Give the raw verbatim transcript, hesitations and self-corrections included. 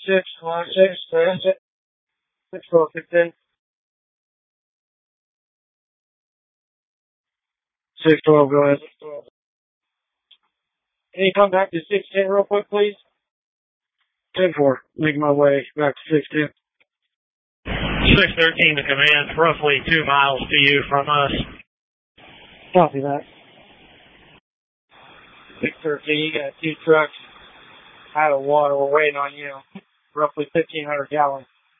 six, one, six, six, six, four, fifteen. Six, twelve, go ahead. Can you come back to six ten real quick, please? Ten four. Make my way back to six ten. Six thirteen to command, roughly two miles to you from us. Copy that. Six thirteen. You got two trucks out of water. We're waiting on you. Roughly fifteen hundred gallons.